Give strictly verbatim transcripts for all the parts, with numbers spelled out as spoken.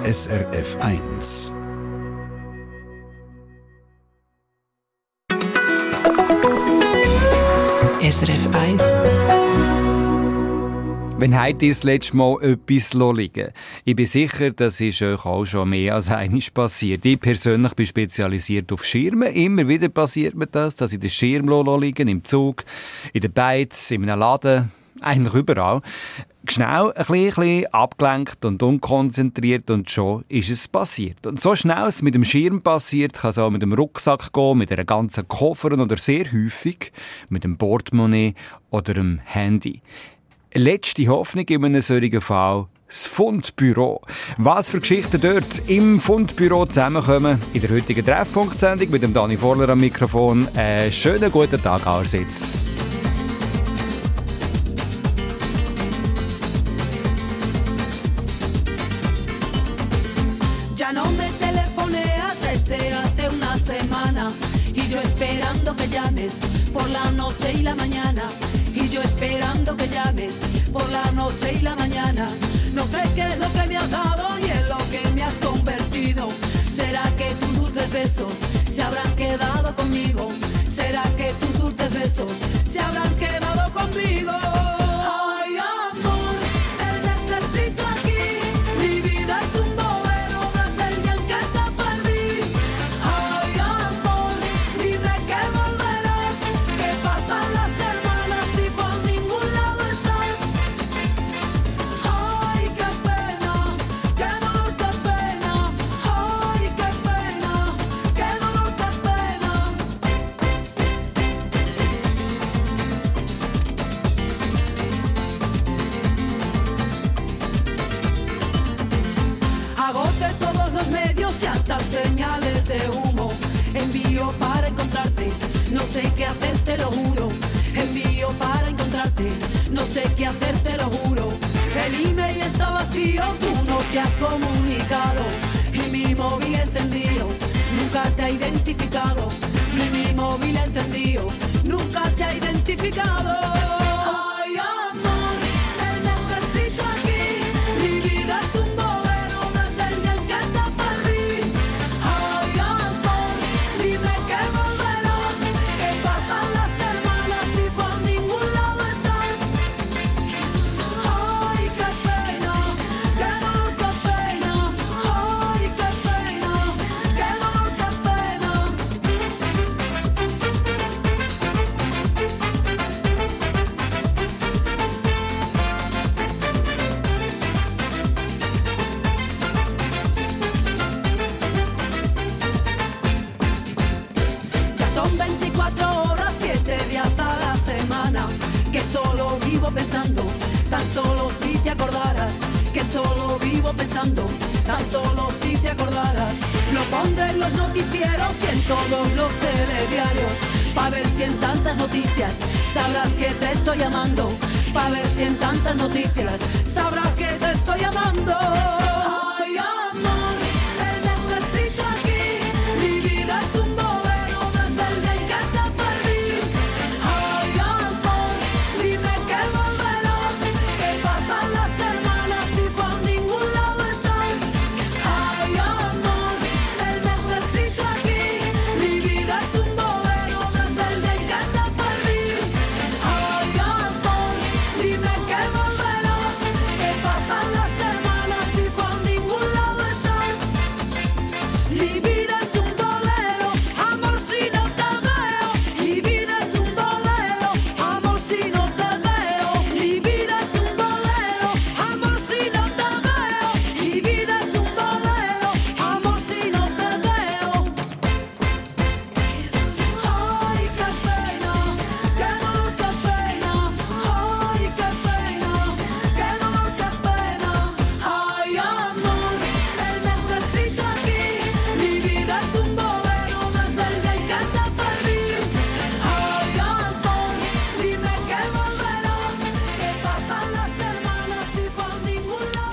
S R F eins. S R F eins. Wenn habt ihr das letzte Mal etwas liegen? Ich bin sicher, das ist euch auch schon mehr als einmal passiert. Ich persönlich bin spezialisiert auf Schirme. Immer wieder passiert mir das, dass ich den Schirm liegen im Zug, in der Beiz, in einem Laden, eigentlich überall. Schnell ein bisschen, ein bisschen abgelenkt und unkonzentriert und schon ist es passiert. Und so schnell es mit dem Schirm passiert, kann es auch mit dem Rucksack gehen, mit einer ganzen Koffer oder sehr häufig mit dem Portemonnaie oder dem Handy. Letzte Hoffnung in einem solchen Fall, das Fundbüro. Was für Geschichten dort im Fundbüro zusammenkommen, in der heutigen Treffpunkt-Sendung mit dem Dani Vorler am Mikrofon. Einen schönen guten Tag allerseits. Ya no me telefoneas desde hace una semana y yo esperando que llames por la noche y la mañana. Y yo esperando que llames por la noche y la mañana. No sé qué es lo que me has dado y en lo que me has convertido. ¿Será que tus dulces besos se habrán quedado conmigo? ¿Será que tus dulces besos se habrán quedado conmigo? Ay, amor, te necesito aquí. Mi vida es un bolero desde el día en que te perdí. Ay, amor, dime que volverás. Que pasan las semanas y por ningún lado estás. Ay, qué pena, qué dolor, qué pena. Ay, qué pena, qué dolor, qué pena. Agote todos los medios y hasta señales de humo. Envío para encontrarte, no sé qué hacer, te lo juro. Envío para encontrarte, no sé qué hacer, te lo juro. El email está vacío, tú no te has comunicado. Y mi móvil encendido, nunca te ha identificado. Y mi móvil encendido, nunca te ha identificado. Ay, amor, te necesito aquí. Mi vida es un bolero desde el día en que te perdí. Ay, amor, dime que volverás. Que pasan las semanas y por ningún lado estás. Ay, qué pena, qué dolor, qué pena. Ay, qué pena, qué dolor, qué pena. Ya son veinticuatro horas, siete días a la semana, que solo vivo pensando, tan solo si te acordaras, que solo vivo pensando, tan solo si te acordaras. Lo pondré en los noticieros y en todos los telediarios, pa' ver si en tantas noticias sabrás que te estoy llamando, pa' ver si en tantas noticias sabrás que te estoy llamando. Ay, amor, te necesito aquí. Mi vida es un bolero desde el día en que te perdí. Ay, amor, dime que volverás. Que pasan las semanas y por ningún lado estás. Ay, amor, te necesito aquí. Mi vida es un bolero desde el día en que te perdí. Ay, amor, dime que volverás. Que pasan las semanas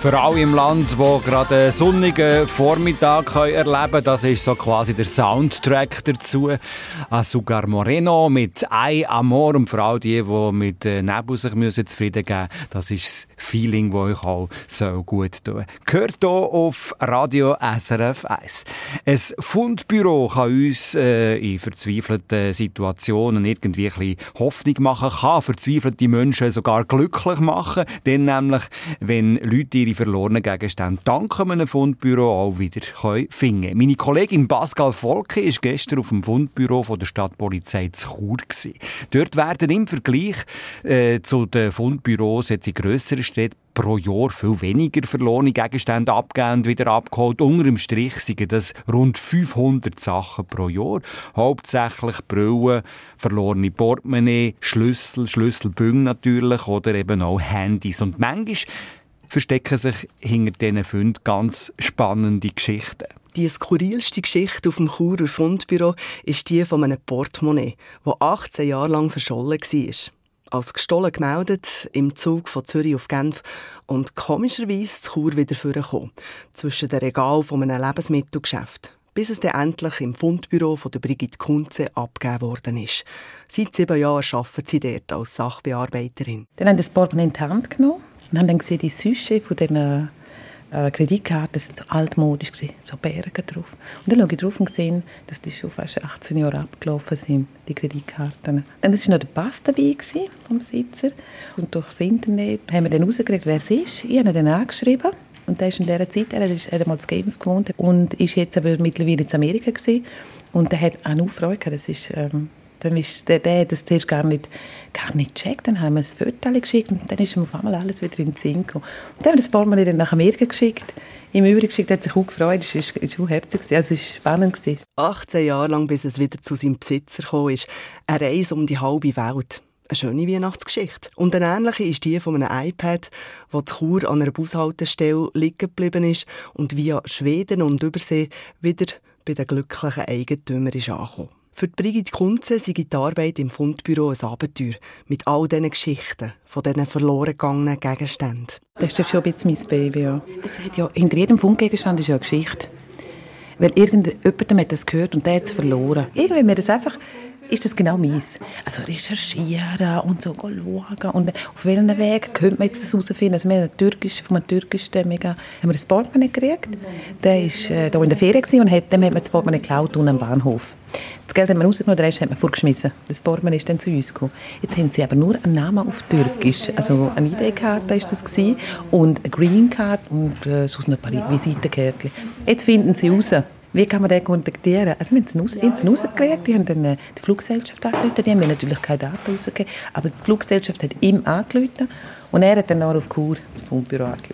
Für alle im Land, die gerade einen sonnigen Vormittag erleben können, das ist so quasi der Soundtrack dazu. Azúcar Moreno mit «Ay Amor» und für all die, die mit Nebel sich müssen zufrieden geben müssen, das ist das Feeling, das euch auch so gut tun. Hört hier auf Radio S R F eins. Ein Fundbüro kann uns äh, in verzweifelten Situationen irgendwie ein bisschen Hoffnung machen, kann verzweifelte Menschen sogar glücklich machen, denn nämlich, wenn Leute ihre verlorenen Gegenstände dank einem Fundbüro auch wieder finden können. Meine Kollegin Pascal Volke war gestern auf dem Fundbüro von der Stadtpolizei zu Chur. Dort werden im Vergleich äh, zu den Fundbüros jetzt in grösseren Städten pro Jahr viel weniger verlorene Gegenstände abgegeben und wieder abgeholt. Unter dem Strich sind das rund fünfhundert Sachen pro Jahr. Hauptsächlich Brillen, verlorene Portemonnaie, Schlüssel, Schlüsselbünde natürlich oder eben auch Handys. Und manchmal verstecken sich hinter diesen Funden ganz spannende Geschichten. Die skurrilste Geschichte auf dem Churer Fundbüro ist die von einem Portemonnaie, das achtzehn Jahre lang verschollen war. Als gestohlen gemeldet, im Zug von Zürich auf Genf und komischerweise zu Chur wieder vorgekommen, zwischen den Regalen von einem Lebensmittelgeschäft, bis es dann endlich im Fundbüro von der Brigitte Kunze abgegeben worden ist. Seit sieben Jahren arbeitet sie dort als Sachbearbeiterin. Dann haben wir das Portemonnaie in die Hand genommen und haben dann gesehen, die Süsche von diesen äh, Kreditkarten sind so altmodisch gewesen, so Berge drauf. Und dann schaue ich drauf und sehe, dass die schon fast achtzehn Jahre abgelaufen sind, die Kreditkarten. Und es war noch der Pass dabei vom Besitzer. Und durch das Internet haben wir dann herausgekriegt, wer es ist. Ich habe ihn dann angeschrieben. Und der ist in dieser Zeit, er hat einmal in Genf gewohnt und ist jetzt aber mittlerweile in Amerika gewesen. Und der hat auch eine Freude gehabt. Das ist, ähm, dann ist der, der das zuerst gar nicht, gar nicht gecheckt. Dann haben wir ein Foto geschickt und dann ist ihm auf einmal alles wieder in den Sinn gekommen. Und dann haben wir das Portemonnaie dann nach Amerika geschickt. Im Übrigen geschickt, hat sich auch gefreut. Es war auch herzig, also es war spannend. achtzehn Jahre lang, bis es wieder zu seinem Besitzer kam, ist eine Reise um die halbe Welt. Eine schöne Weihnachtsgeschichte. Und eine ähnliche ist die von einem iPad, das zu Chur an einer Bushaltestelle liegen geblieben ist und via Schweden und Übersee wieder bei den glücklichen Eigentümern ist angekommen. Für die Brigitte Kunze sei die Arbeit im Fundbüro ein Abenteuer mit all diesen Geschichten von diesen verloren gegangenen Gegenständen. Das ist schon ein bisschen mein Baby, ja. Es hat ja, hinter jedem Fundgegenstand ist ja eine Geschichte. Weil irgendjemand hat das gehört und der hat es verloren. Irgendwie mir das einfach... ist das genau meins. Also recherchieren und so schauen. Und auf welchen Weg könnte man jetzt das herausfinden? Also wir haben Türkisch, von einem türkischstämmigen haben wir ein Portemonnaie gekriegt. Der war äh, hier in der Ferien und hat, dem hat man das Portemonnaie geklaut unten am Bahnhof. Das Geld haben wir rausgenommen, den Rest hat man vorgeschmissen. Das Portemonnaie ist dann zu uns gekommen. Jetzt haben sie aber nur einen Namen auf Türkisch. Also eine I D-Karte war das gewesen, und eine Green Card und äh, sonst noch ein paar Visitenkärtchen. Jetzt finden sie raus. Wie kann man den kontaktieren? Also wir haben es rausgekriegt, die haben dann äh, die Fluggesellschaft angerufen, die haben mir natürlich keine Daten rausgegeben, aber die Fluggesellschaft hat ihm angerufen und er hat dann auch auf Chur das Fundbüro angerufen.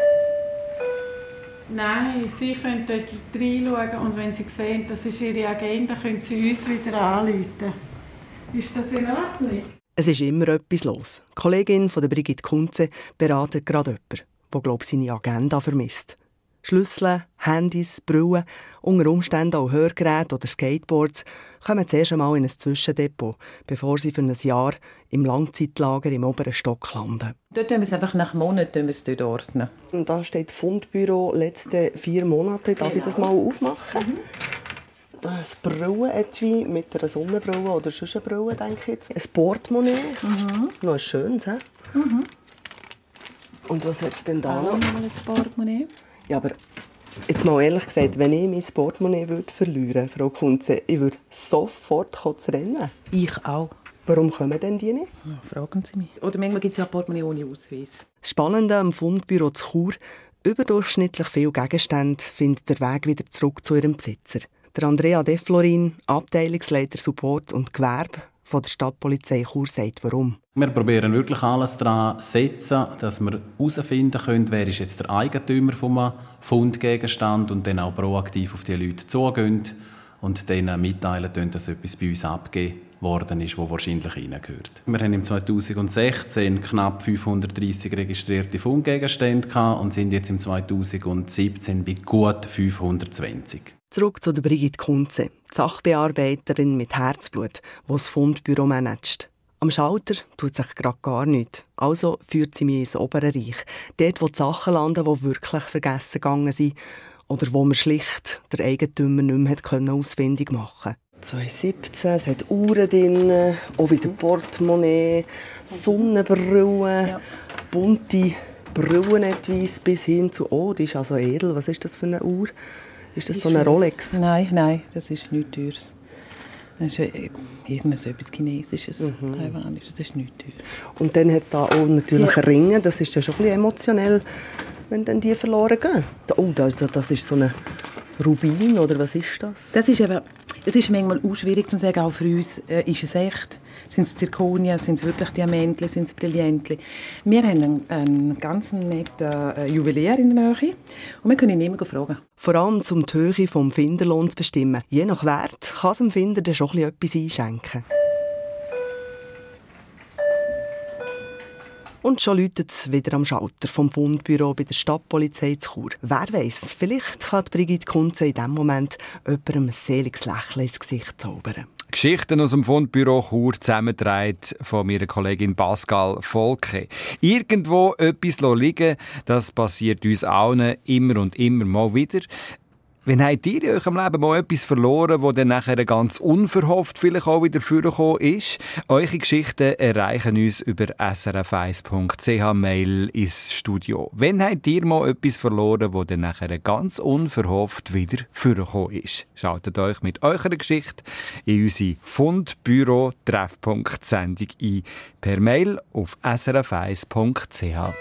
Nein, Sie können dort reinschauen und wenn Sie sehen, das ist Ihre Agenda, können Sie uns wieder anrufen. Ist das in Ordnung? Es ist immer etwas los. Die Kollegin von der Brigitte Kunze beratet gerade jemanden, der, glaube ich, seine Agenda vermisst. Schlüssel, Handys, Brillen, unter Umständen auch Hörgeräte oder Skateboards kommen zuerst einmal in ein Zwischendepot, bevor sie für ein Jahr im Langzeitlager im oberen Stock landen. Dort tun wir es einfach nach Monaten dort ordnen. Und da steht Fundbüro letzte vier Monate. Darf genau. ich das mal aufmachen? Mhm. Das Brillenetui mit einer Sonnenbrille oder sonst eine Brille, denke ich jetzt. Ein Portemonnaie. Mhm. Noch ein schönes, he? Mhm. Und was hat es denn da noch? Noch ein Portemonnaie. Ja, aber jetzt mal ehrlich gesagt, wenn ich mein Portemonnaie verlieren würde, Frau Kunze, ich würde sofort zu rennen. Ich auch. Warum kommen denn die nicht? Ja, fragen Sie mich. Oder manchmal gibt es ja Portemonnaie ohne Ausweis. Das Spannende am Fundbüro zu Chur: überdurchschnittlich viele Gegenstände finden den Weg wieder zurück zu ihrem Besitzer. Der Andrea De Florin, Abteilungsleiter Support und Gewerbe von der Stadtpolizei Chur, sagt warum. Wir probieren wirklich alles daran zu setzen, dass wir herausfinden können, wer ist jetzt der Eigentümer des Fundgegenstand und dann auch proaktiv auf die Leute zugehen und denen mitteilen, dass etwas bei uns abgegeben worden ist, das wahrscheinlich ihnen gehört. Wir haben im zweitausendsechzehn knapp fünfhundertdreissig registrierte Fundgegenstände und sind jetzt im zweitausendsiebzehn bei gut fünfhundertzwanzig. Zurück zu der Brigitte Kunze, die Sachbearbeiterin mit Herzblut, die das Fundbüro managt. Am Schalter tut sich gerade gar nichts. Also führt sie mich ins obere Reich. Dort, wo die Sachen landen, die wirklich vergessen gegangen sind. Oder wo man schlicht der Eigentümer nicht mehr ausfindig machen konnte. zweitausendsiebzehn, es hat Uhren drin, auch wieder Portemonnaie, Sonnenbrillen, ja. Bunte Brillen bis hin zu, oh, die ist also edel. Was ist das für eine Uhr? Ist das so eine Rolex? Nein, nein, das ist nichts Teures. Das ist irgendwas etwas Chinesisches, mhm. Taiwanisches, das ist nichts Teures. Und dann hat es da auch natürlich ja. Ringe, das ist ja schon ein bisschen emotionell, wenn dann die verloren gehen. Oh, das, das ist so ein Rubin, oder was ist das? Das ist, eben, das ist manchmal auch schwierig zu sagen, auch für uns, äh, ist es echt? Sind es Zirkonien, sind es wirklich Diamanten, sind es Brillantli? Wir haben einen, einen ganz netten äh, Juwelier in der Nähe und wir können ihn immer fragen. Vor allem um die Höhe des Finderlohns zu bestimmen. Je nach Wert kann es dem Finder dann schon etwas einschenken. Und schon läutet es wieder am Schalter vom Fundbüro bei der Stadtpolizei zu Chur. Wer weiss, vielleicht kann Brigitte Kunze in diesem Moment jemandem ein seliges Lächeln ins Gesicht zaubern. Geschichten aus dem Fundbüro Chur, zusammengetragen von meiner Kollegin Pascal Volke. Irgendwo etwas liegen, das passiert uns allen immer und immer mal wieder. Wenn habt ihr in eurem Leben mal etwas verloren, das dann nachher ganz unverhofft vielleicht auch wieder vorgekommen ist? Eure Geschichten erreichen uns über s r f eins punkt c h Mail ins Studio. Wenn habt ihr mal etwas verloren, das dann nachher ganz unverhofft wieder vorgekommen ist? Schaltet euch mit eurer Geschichte in unsere Fundbüro-Treffpunkt-Sendung ein per Mail auf s r f eins punkt c h.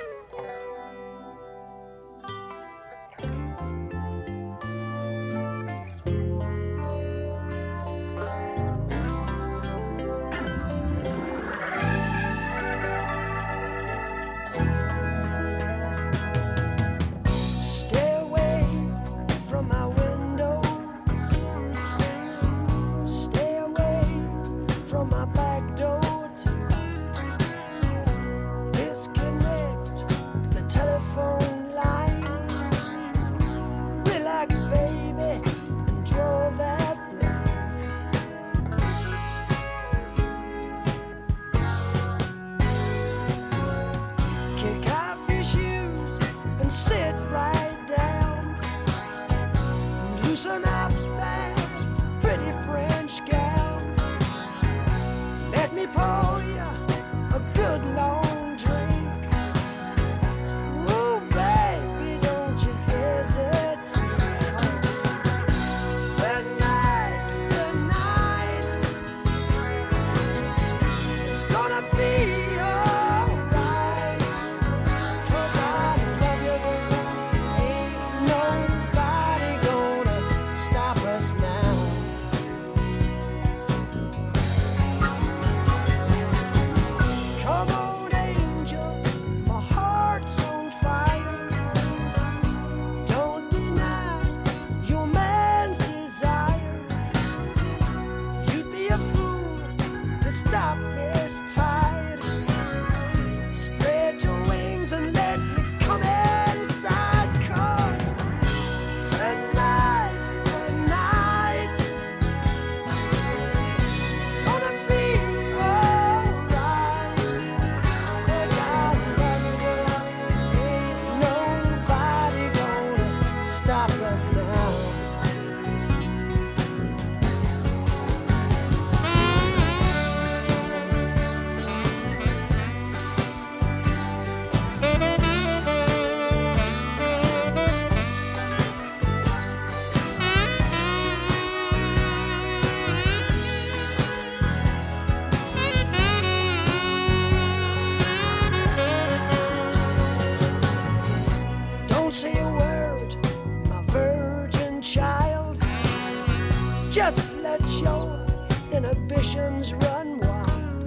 Just let your inhibitions run wild.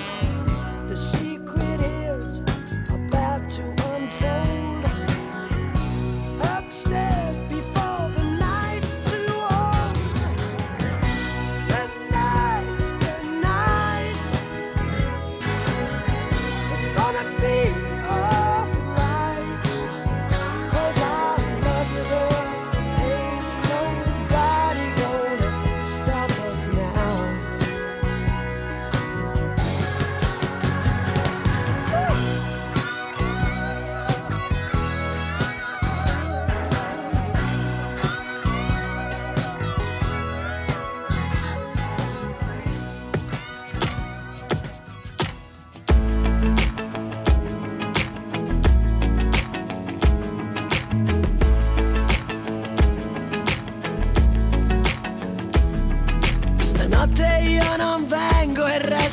The secret is about to unfold. Upstairs before the night's too old. Tonight's the night. It's gonna be alright. 'Cause I love you, girl. Ain't nobody gonna stop us now.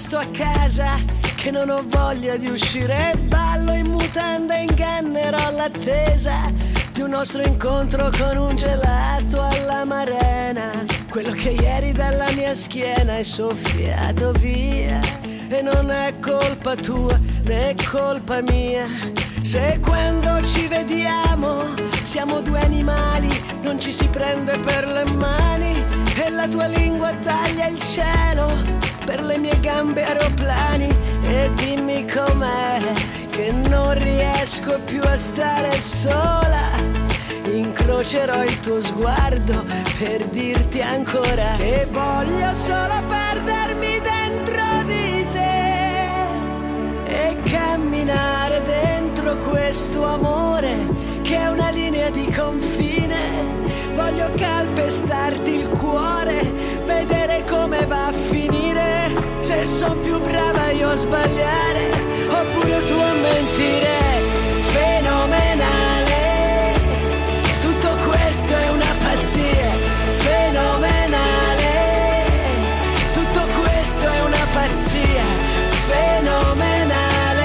resto a casa, che non ho voglia di uscire, ballo in mutanda e ingannerò l'attesa di un nostro incontro con un gelato all'amarena. Quello che ieri dalla mia schiena è soffiato via, e non è colpa tua né colpa mia. Se quando ci vediamo siamo due animali, non ci si prende per le mani, e la tua lingua taglia il cielo per le mie gambe aeroplani. E dimmi com'è che non riesco più a stare sola, incrocerò il tuo sguardo per dirti ancora che voglio solo perdermi dentro di te e camminare dentro questo amore che è una linea di confine. Voglio calpestarti il cuore, vedere come va a finire, se son più brava io a sbagliare oppure tu a mentire. Fenomenale, tutto questo è una pazzia. Fenomenale, tutto questo è una pazzia. Fenomenale,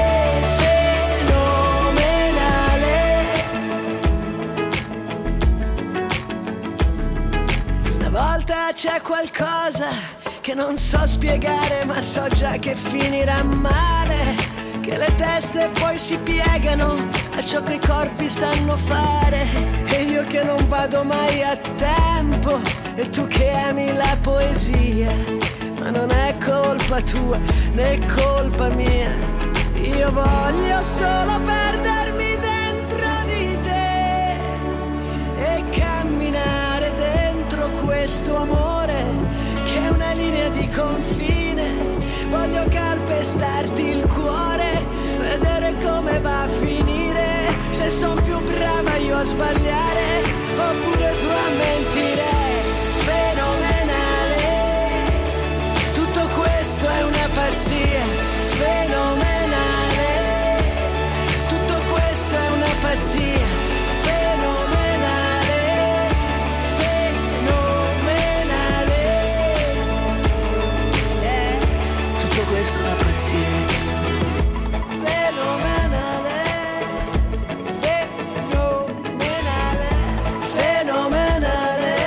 fenomenale. Stavolta c'è qualcosa che non so spiegare, ma so già che finirà male, che le teste poi si piegano a ciò che i corpi sanno fare, e io che non vado mai a tempo, e tu che ami la poesia. Ma non è colpa tua né colpa mia, io voglio solo perdermi dentro di te e camminare dentro questo amore che è una linea di confine. Voglio calpestarti il cuore, vedere come va a finire, se son più brava io a sbagliare oppure tu a mentire. Fenomenale, tutto questo è una pazzia. Fenomenale, tutto questo è una pazzia. Fenomenale, fenomenale, yeah. Tutto questo è una pazzia. Fenomenale, fenomenale, fenomenale,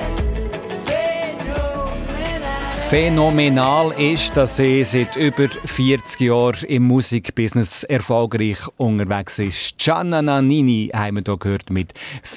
fenomenale. Phänomenal ist, dass sie seit über vierzig Jahren im Musikbusiness erfolgreich unterwegs ist. Gianna Nannini haben wir hier gehört mit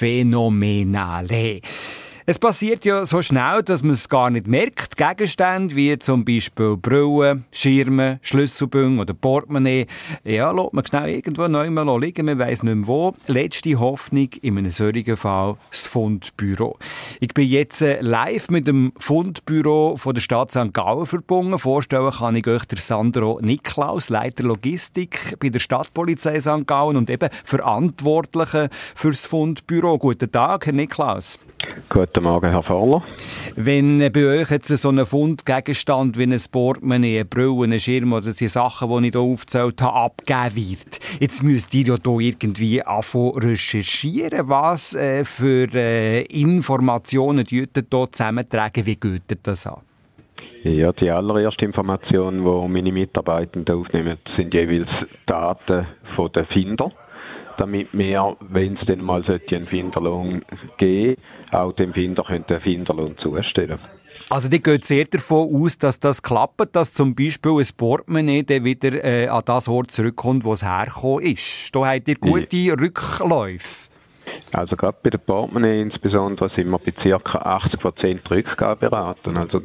Phänomenale. Es passiert ja so schnell, dass man es gar nicht merkt. Gegenstände wie zum Beispiel Brillen, Schirme, Schlüsselbündel oder Portemonnaie, ja, lässt man schnell irgendwo neu mal liegen, man weiss nicht mehr wo. Letzte Hoffnung in einem solchen Fall, das Fundbüro. Ich bin jetzt live mit dem Fundbüro von der Stadt Sankt Gallen verbunden. Vorstellen kann ich euch der Sandro Niklaus, Leiter Logistik bei der Stadtpolizei Sankt Gallen und eben Verantwortlicher für das Fundbüro. Guten Tag, Herr Niklaus. Guten Morgen, Herr Fahler. Wenn bei euch jetzt so ein Fundgegenstand wie ein Portemonnaie, eine Brille, ein Schirm oder die Sachen, die ich hier aufgezählt habe, abgegeben wird, jetzt müsst ihr ja hier irgendwie anfangen recherchieren. Was äh, für äh, Informationen ihr hier zusammentragen? Wie geht das an? Ja, die allererste Information, die meine Mitarbeitenden aufnehmen, sind jeweils Daten von den Findern, damit wir, wenn es dann mal einen Finderlohn geben sollte, auch dem Finder den Finderlohn zustellen. Also die geht sehr davon aus, dass das klappt, dass zum Beispiel ein Portemonnaie dann wieder äh, an das Ort zurückkommt, wo es hergekommen ist. Da habt ihr gute ja. Rückläufe. Also gerade bei den Portemonnaie insbesondere sind wir bei ca. achtzig Prozent Rückgaberaten. Also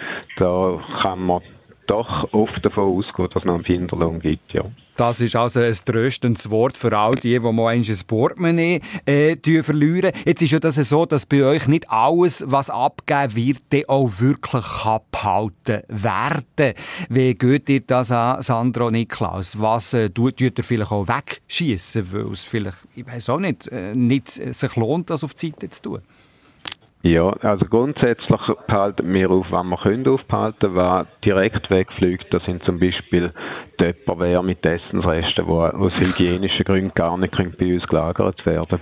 da kann man doch oft davon ausgehen, dass es noch einen Finderlohn gibt, ja. Das ist also ein tröstendes Wort für all die, die mal ein Portemonnaie äh, verlieren. Jetzt ist ja das so, dass bei euch nicht alles, was abgegeben wird, dann auch wirklich behalten werden. Wie geht ihr das an, Sandro Niklaus? Was äh, tut ihr vielleicht auch wegschiessen, weil es vielleicht, ich weiss auch nicht, äh, nicht sich lohnt, das auf die Seite zu tun? Ja, also grundsätzlich behalten wir auf, was wir können aufbehalten. Was direkt wegfliegt, das sind zum Beispiel Tupperware mit Essensresten, die aus hygienischen Gründen gar nicht bei uns gelagert werden.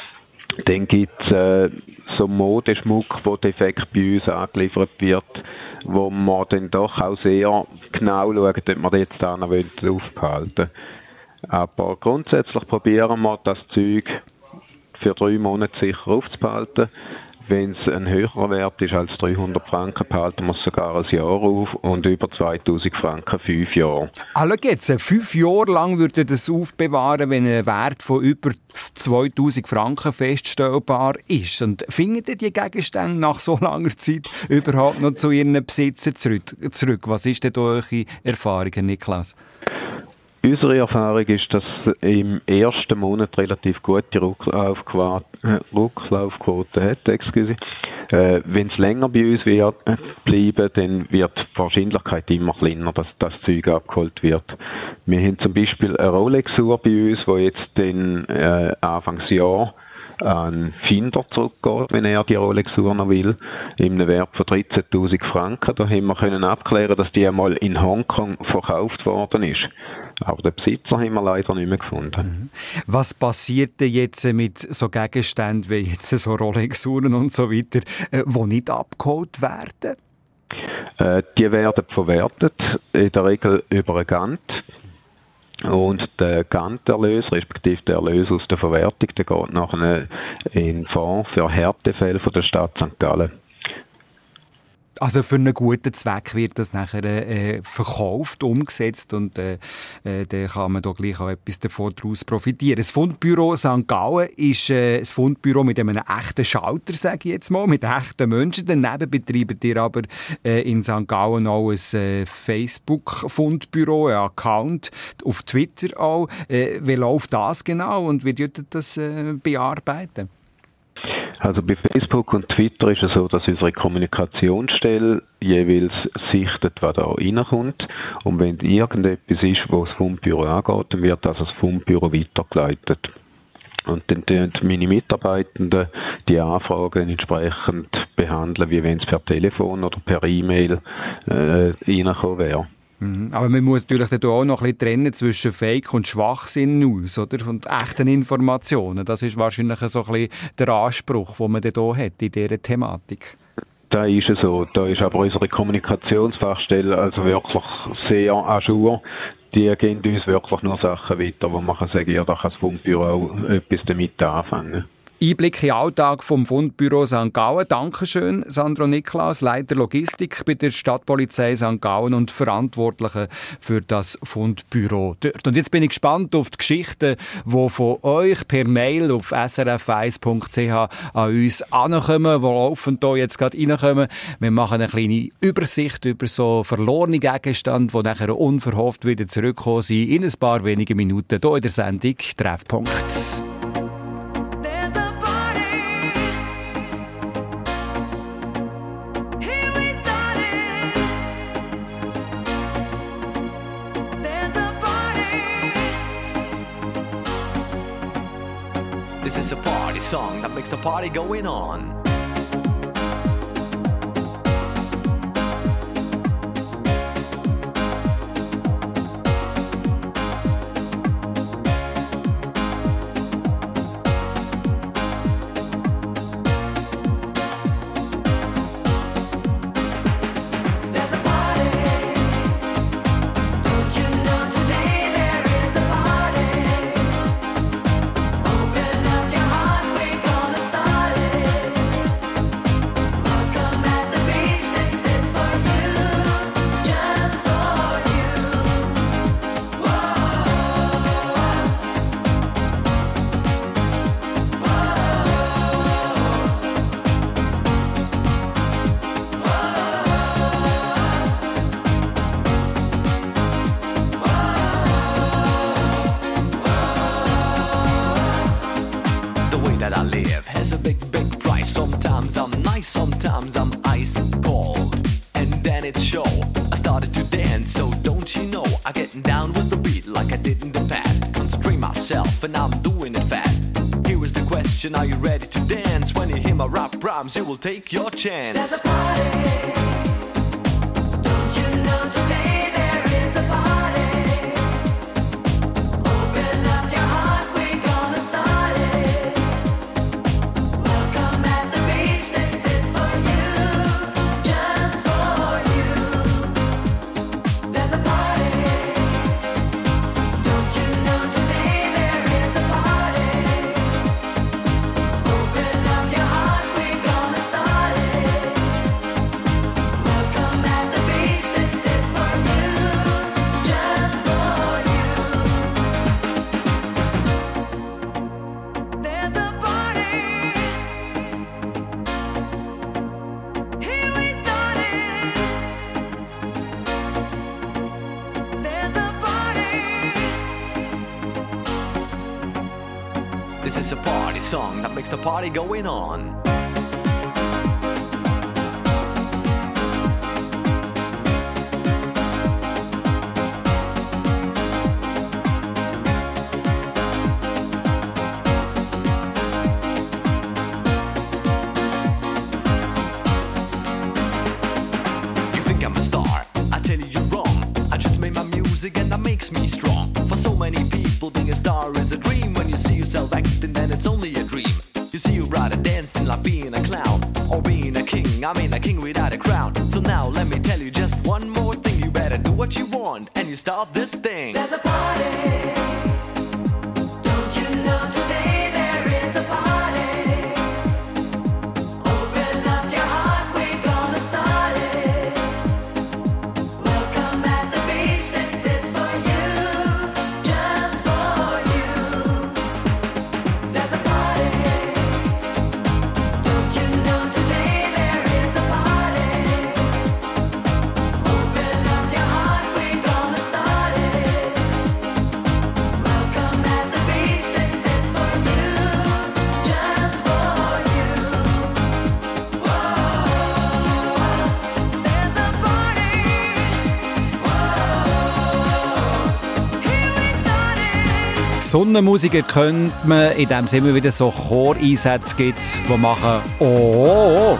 Dann gibt es äh, so Modeschmuck, der defekt bei uns angeliefert wird. wo man dann doch auch sehr genau schaut, ob man jetzt da noch aufbehalten will. Aber grundsätzlich probieren wir, das Zeug für drei Monate sicher aufzubehalten. Wenn es ein höherer Wert ist als dreihundert Franken, behalten wir es sogar ein Jahr auf und über zweitausend Franken fünf Jahre. Ah, schau jetzt, fünf Jahre lang würde das aufbewahren, wenn ein Wert von über zweitausend Franken feststellbar ist. Und finden die Gegenstände nach so langer Zeit überhaupt noch zu ihren Besitzern zurück? Was ist denn eure Erfahrung, Niklas? Unsere Erfahrung ist, dass im ersten Monat relativ gute Rücklaufquote, äh, Rücklaufquote hat. Excuse. Äh, Wenn es länger bei uns wird bleiben, dann wird die Wahrscheinlichkeit immer kleiner, dass das Zeug abgeholt wird. Wir haben zum Beispiel eine Rolex-Uhr bei uns, die jetzt den äh, Anfangsjahr an Finder zurückgeht, wenn er die Rolex-Uhr noch will, in einem Wert von dreizehntausend Franken. Da haben wir können abklären, dass die einmal in Hongkong verkauft worden ist. Aber den Besitzer haben wir leider nicht mehr gefunden. Was passiert denn jetzt mit so Gegenständen wie jetzt so Rolex-Uhren und so weiter, die nicht abgeholt werden? Äh, die werden verwertet, in der Regel über einen Gant. Und der Ganterlös, respektive der Erlös aus der Verwertung, der geht nachher in Fonds für Härtefälle von der Stadt Sankt Gallen. Also für einen guten Zweck wird das nachher äh, verkauft, umgesetzt und äh, äh, dann kann man da gleich auch etwas davon daraus profitieren. Das Fundbüro Sankt Gallen ist äh, ein Fundbüro mit einem echten Schalter, sage ich jetzt mal, mit echten Menschen. Daneben betreibt ihr aber äh, in Sankt Gallen auch ein äh, Facebook-Fundbüro, ein Account, auf Twitter auch. Äh, wie läuft das genau und wie würdet ihr das äh, bearbeiten? Also bei Facebook und Twitter ist es so, dass unsere Kommunikationsstelle jeweils sichtet, was da reinkommt. Und wenn irgendetwas ist, was das Fundbüro angeht, dann wird das als Fundbüro weitergeleitet. Und dann tun meine Mitarbeitenden die Anfragen entsprechend behandeln, wie wenn es per Telefon oder per E-Mail äh, reingekommen wäre. Aber man muss natürlich dann auch noch ein bisschen trennen zwischen Fake und Schwachsinn aus, oder? Und echten Informationen. Das ist wahrscheinlich so ein bisschen der Anspruch, den man dann hier hat in dieser Thematik. Da ist es so. Da ist aber unsere Kommunikationsfachstelle also wirklich sehr à jour. Die geben uns wirklich nur Sachen weiter, wo man kann sagen, ja, da kann das Fundbüro auch etwas damit anfangen. Einblick in den Alltag vom Fundbüro Sankt Gallen. Dankeschön, Sandro Niklas, Leiter Logistik bei der Stadtpolizei Sankt Gallen und Verantwortliche für das Fundbüro dort. Und jetzt bin ich gespannt auf die Geschichten, die von euch per Mail auf s r f eins punkt c h an uns ankommen, die laufend hier jetzt gerade reinkommen. Wir machen eine kleine Übersicht über so verlorene Gegenstände, die nachher unverhofft wieder zurückkommen sind, in ein paar wenigen Minuten hier in der Sendung Treffpunkt. This is a party song that makes the party going on. Sometimes I'm ice cold, and then it's show. I started to dance, so don't you know? I get down with the beat like I did in the past. Constrain myself, and I'm doing it fast. Here is the question: are you ready to dance? When you hear my rap rhymes, you will take your chance. There's a party. Don't you know today there is a party? Open up your heart, we're gonna start it. Welcome at the beach. This is for you, just for you. This is a party song that makes the party going on. And that makes me strong. For so many people, being a star is a dream. When you see yourself acting, then it's only a dream. You see you'd rather dancing like being a clown, or being a king, I mean a king without a crown. So now let me tell you just one more thing. You better do what you want, and you start this thing. There's a party. Don't you know today there is a party? Open up your heart, we're gonna start it. Welcome at the beach, this is for you, just for you. There's a party. Don't you know today there is a party? Open up your heart, we're gonna start it. Welcome at the beach, this is for you, just for you. Whoa, there's a party. Sonnenmusiker könnte man, indem es immer wieder so Choreinsätze gibt, die machen «Oh, oh, oh».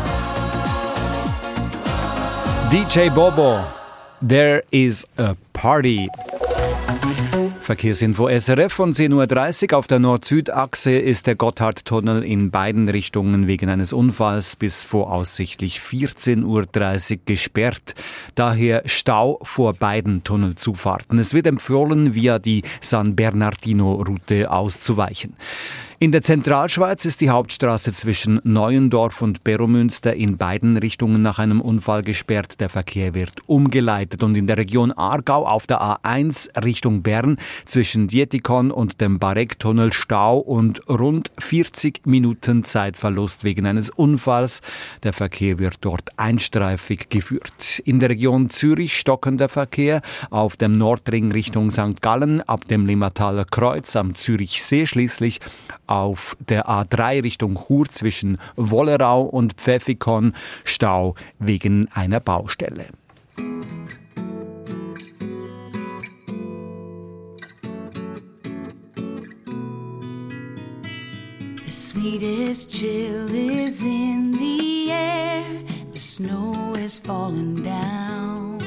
D J Bobo, «There is a party». Verkehrsinfo S R F von zehn Uhr dreißig. Auf der Nord-Süd-Achse ist der Gotthardtunnel in beiden Richtungen wegen eines Unfalls bis voraussichtlich vierzehn Uhr dreißig gesperrt. Daher Stau vor beiden Tunnelzufahrten. Es wird empfohlen, via die San Bernardino-Route auszuweichen. In der Zentralschweiz ist die Hauptstraße zwischen Neuendorf und Beromünster in beiden Richtungen nach einem Unfall gesperrt. Der Verkehr wird umgeleitet. Und in der Region Aargau auf der A eins Richtung Bern zwischen Dietikon und dem Bareck-Tunnel Stau und rund vierzig Minuten Zeitverlust wegen eines Unfalls. Der Verkehr wird dort einstreifig geführt. In der Region Zürich stockender Verkehr auf dem Nordring Richtung Sankt Gallen, ab dem Limmataler Kreuz am Zürichsee schließlich auf der A drei Richtung Chur zwischen Wollerau und Pfäffikon Stau wegen einer Baustelle. The sweetest chill is in the air. The snow is falling down.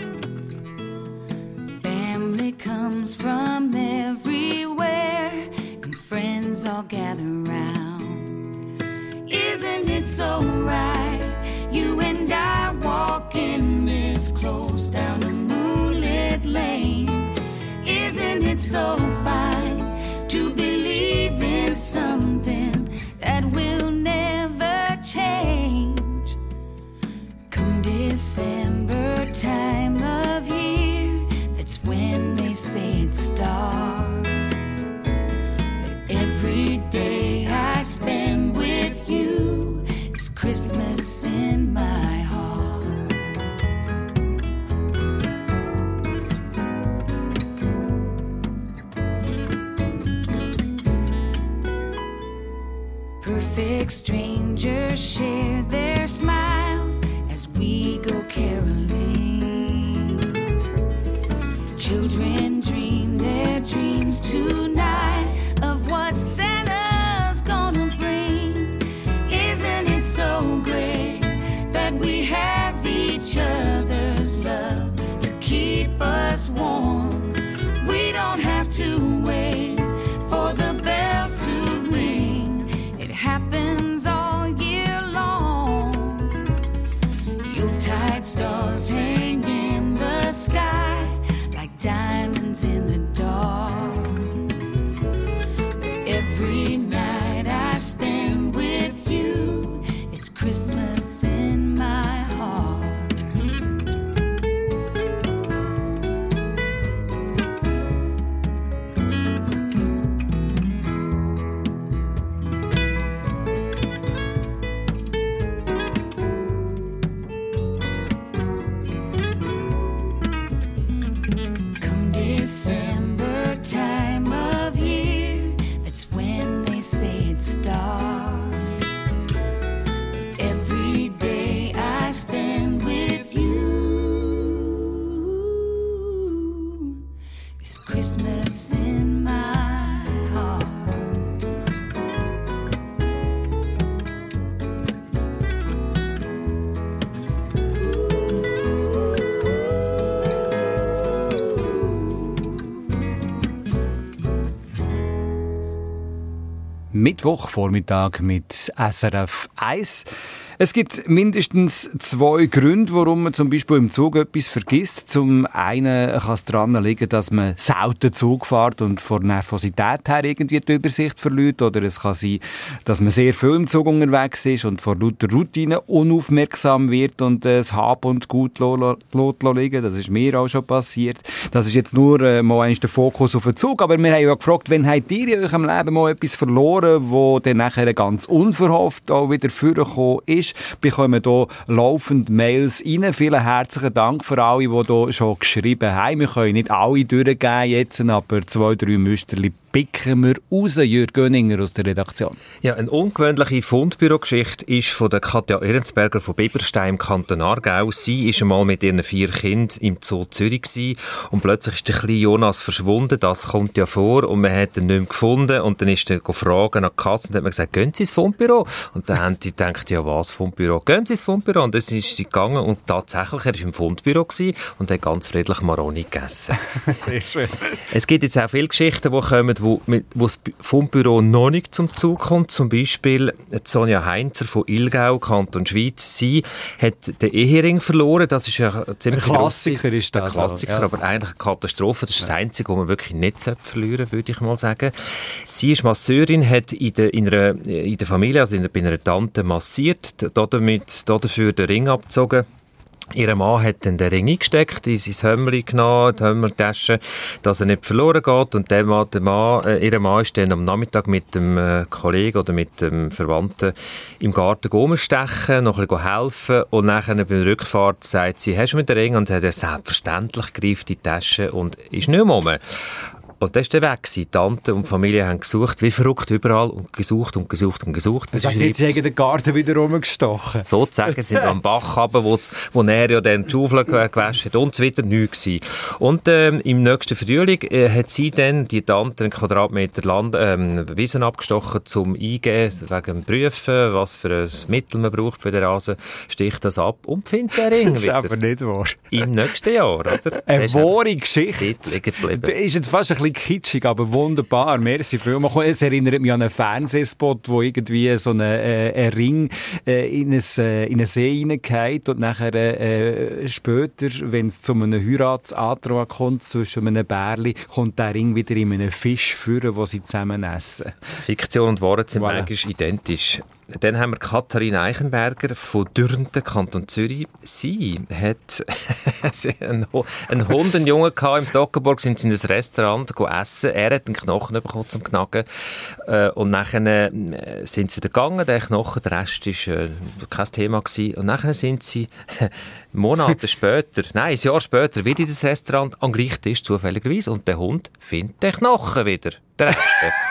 Family comes from everywhere. Friends all gather round. Isn't it so right? You and I walking this close down a moonlit lane. Isn't it so fine to believe in something that will never change? Come December time of year, that's when they say it starts. Every day I spend with you is Christmas in my heart. Perfect strangers share their smiles as we go caroling. Children dream their dreams tonight of what Santa's gonna bring. Isn't it so great that we have each other's love to keep us warm? We don't have to wait for the bells to ring. It happens all year long. Yuletide stars hang in the sky like diamonds in the dark. Mittwochvormittag mit S R F eins. Es gibt mindestens zwei Gründe, warum man zum Beispiel im Zug etwas vergisst. Zum einen kann es daran liegen, dass man selten Zug fährt und von Nervosität her irgendwie die Übersicht verliert. Oder es kann sein, dass man sehr viel im Zug unterwegs ist und vor lauter Routine unaufmerksam wird und äh, das Hab und Gut lässt liegen. Das ist mir auch schon passiert. Das ist jetzt nur äh, mal der Fokus auf den Zug. Aber wir haben ja gefragt, wann habt ihr in eurem Leben mal etwas verloren, wo dann nachher ganz unverhofft auch wieder vorgekommen ist? Bekommen hier laufend Mails rein. Vielen herzlichen Dank für alle, die hier schon geschrieben haben. Wir können nicht alle durchgeben jetzt, aber zwei, drei Müsterli picken wir raus. Jürg Göninger aus der Redaktion. Ja, eine ungewöhnliche Fundbürogeschichte ist von der Katja Ehrensberger von Biberstein im Kanton Aargau. Sie war einmal mit ihren vier Kindern im Zoo Zürich gewesen, und plötzlich ist der kleine Jonas verschwunden. Das kommt ja vor, und man hat ihn nicht mehr gefunden. Und dann ist er gefragt an die Katze und hat mir gesagt, gehen Sie ins Fundbüro? Und dann haben die gedacht, ja was, Fundbüro? Gehen Sie ins Fundbüro? Und dann ist sie gegangen, und tatsächlich, er war im Fundbüro gewesen und hat ganz friedlich Maroni gegessen. Sehr schön. Es gibt jetzt auch viele Geschichten, die kommen, wo, mit, wo das Fundbüro noch nicht zum Zug kommt. Zum Beispiel Sonja Heinzer von Ilgau, Kanton Schweiz. Sie hat den Ehering verloren. Das ist ja ein ziemlich ein Klassiker. Grosse, ist das. Ein Klassiker, also, ja. aber eigentlich eine Katastrophe. Das ist das Einzige, was man wirklich nicht verlieren sollte, würde ich mal sagen. Sie ist Masseurin, hat in der, in einer, in der Familie, also in der, bei einer Tante massiert, damit, dafür den Ring abgezogen. Ihr Mann hat dann den Ring eingesteckt, in sein Hömmli genommen, die Hömmertasche, dass er nicht verloren geht. Und der Mann, der Mann, äh, ihr Mann ist dann am Nachmittag mit dem äh, Kollegen oder mit dem Verwandten im Garten rumstechen, noch ein bisschen helfen. Und nachher bei der Rückfahrt sagt sie, hast du mit dem Ring? Und er selbstverständlich greift in die Tasche und ist nicht mehr rum. Und das ist der Weg. Die Tante und die Familie haben gesucht, wie verrückt überall, und gesucht und gesucht und gesucht. Sie haben jetzt gegen den Garten wieder rumgestochen. Sozusagen, sind am Bach runter, wo er ja dann die Schaufel gewaschen hat und so weiter, nichts gewesen. Und ähm, im nächsten Frühling äh, hat sie dann die Tante einen Quadratmeter Land, ähm, Wiesen abgestochen, zum Eingeben, wegen dem Prüfen, was für ein Mittel man braucht für den Rasen, sticht das ab und findet den Ring das wieder. Das ist aber nicht wahr. Im nächsten Jahr, oder? Eine wahre Geschichte. Das ist jetzt fast ein bisschen kitschig, aber wunderbar. Merci vielmals. Es erinnert mich an einen Fernsehspot, wo irgendwie so ein äh, Ring äh, in, ein, äh, in einen See hineingeht und nachher äh, später, wenn es zu einem Heiratsantrag kommt, zwischen einem Bärli, kommt der Ring wieder in einen Fisch führen, den sie zusammen essen. Fiktion und Wahrheit sind voilà. Magisch identisch. Dann haben wir Katharina Eichenberger von Dürnten, Kanton Zürich. Sie hat einen, einen Hund, einen Jungen gehabt. Im Toggenburg sind sie in ein Restaurant essen. Er hat einen Knochen bekommen zum Knacken. Und nachher sind sie wieder gegangen, der Knochen. Der Rest war äh, kein Thema gewesen. Und nachher sind sie Monate später, nein, ein Jahr später, wieder in das Restaurant am gleichen Tisch zufälligerweise. Und der Hund findet den Knochen wieder. Der Rest.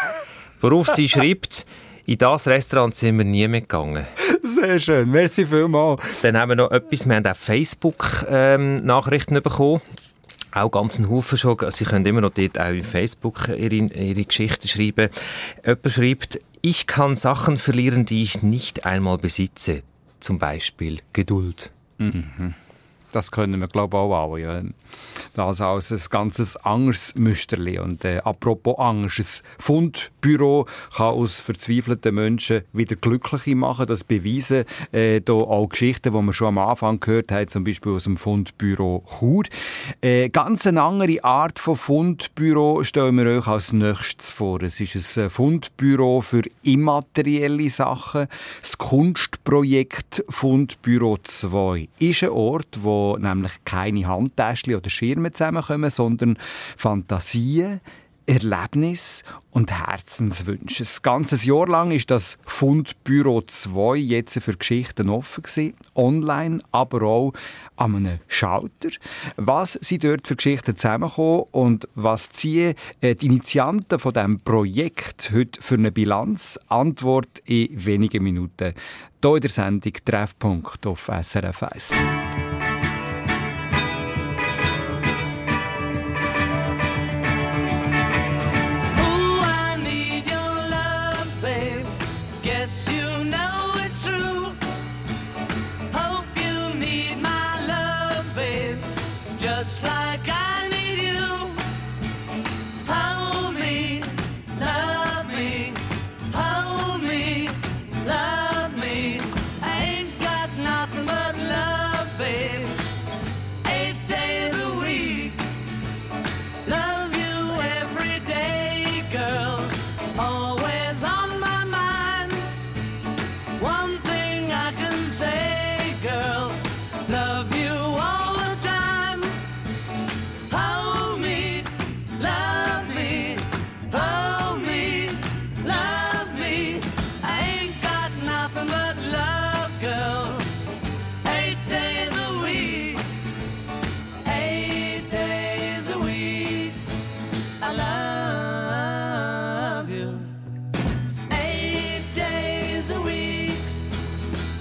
Worauf sie schreibt, in das Restaurant sind wir nie mehr gegangen. Sehr schön, merci vielmals. Dann haben wir noch etwas, wir haben auch Facebook-Nachrichten ähm, bekommen. Auch ganz einen Haufen schon. Sie können immer noch dort auch in Facebook ihre, ihre Geschichten schreiben. Jemand schreibt, ich kann Sachen verlieren, die ich nicht einmal besitze. Zum Beispiel Geduld. Mhm. Das können wir, glaube ich, auch alle. Ja. Das als ein ganzes anderes Müsterli. Und äh, apropos Angst, ein Fundbüro kann aus verzweifelten Menschen wieder Glückliche machen. Das beweisen äh, da auch Geschichten, die wir schon am Anfang gehört haben, zum Beispiel aus dem Fundbüro Chur. Äh, ganz eine andere Art von Fundbüro stellen wir euch als nächstes vor. Es ist ein Fundbüro für immaterielle Sachen. Das Kunstprojekt Fundbüro zwei ist ein Ort, wo nämlich keine Handtäschchen oder Schirme zusammenkommen, sondern Fantasien, Erlebnisse und Herzenswünsche. Das ganze Jahr lang ist das Fundbüro zwei jetzt für Geschichten offen gewesen, online, aber auch an einem Schalter. Was sind dort für Geschichten zusammengekommen und was ziehen die Initianten von diesem Projekt heute für eine Bilanz? Antwort in wenigen Minuten. Hier in der Sendung Treffpunkt auf S R F eins. Hold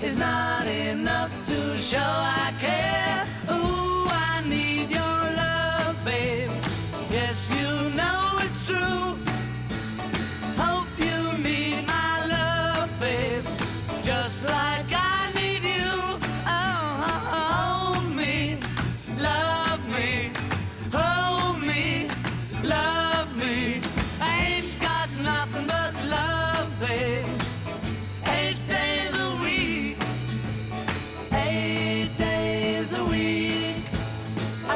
is not enough to show I care. Ooh, I need your love, babe. Yes, you know it's true. Hope you need my love, babe, just like I need you. Oh, hold me, love me, hold me, love me. I ain't got nothing but love, babe. Eight days a week, eight days a week, I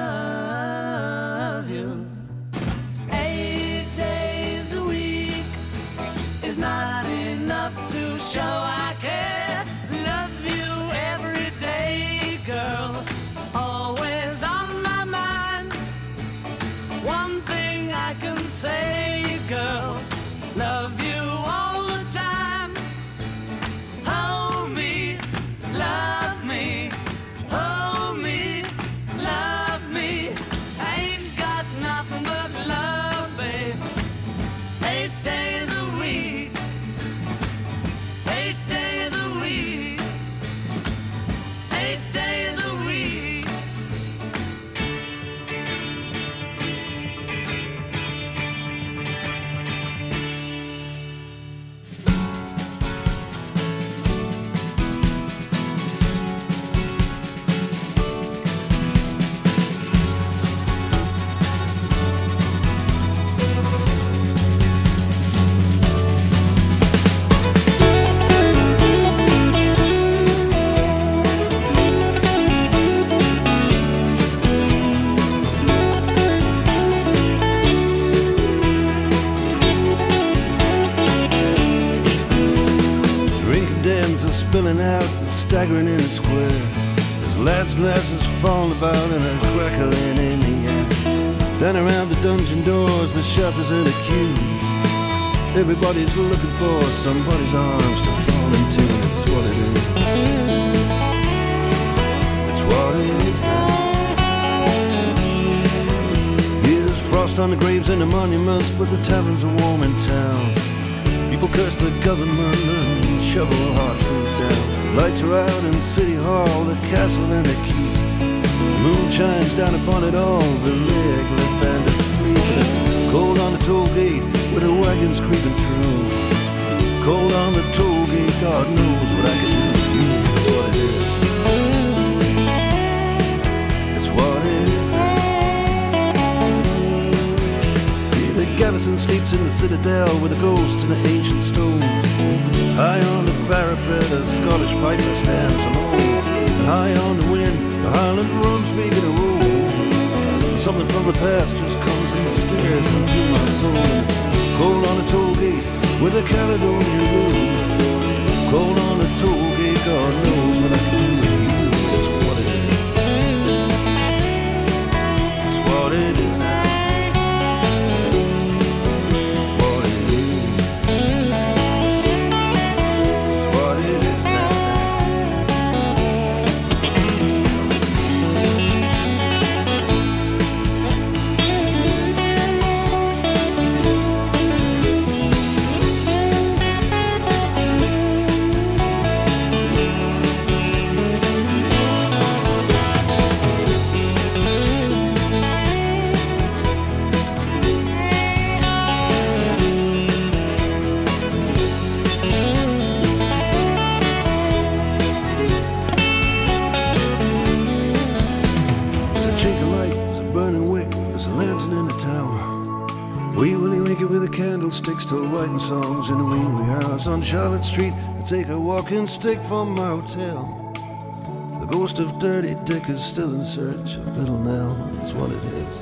love you. Eight days a week is not enough to show I care. Love you every day, girl, always on my mind. One thing I can say, girl, love you all the time. Hold me, love me, hold me, love me. I ain't got nothing but love, babe. Eight days a week, eight days a week, eight days a week. Drinking dens are spilling out and staggering in a square. There's lads and lasses falling about and a crackling in the air. Down around the dungeon doors, the shutters and the queues. Everybody's looking for somebody's arms to fall into. That's what it is. That's what it is now. Here's frost on the graves and the monuments, but the taverns are warm in town. People curse the government and shovel hard food down. Lights are out in City Hall, the castle and the keep. The moon shines down upon it all, the legless and the sleepless. Cold on the toll gate with the wagons creeping through. Cold on the toll gate, God knows what I can do with you. That's what it is. That's what it is now. The garrison sleeps in the citadel with the ghosts and the ancient stones. High on the parapet, a Scottish piper stands alone. And high on the wind, the Highland drums begin to roll. And something from the past just comes and stares into my soul. It's cold on the toll gate with a Caledonian blues. Cold on the toll gate, God knows what I can do with you. That's what it is. That's what it is now. Candlesticks still writing songs in the wee wee house on Charlotte Street. I take a walking stick from my hotel. The ghost of Dirty Dick is still in search of Little Nell. That's what it is.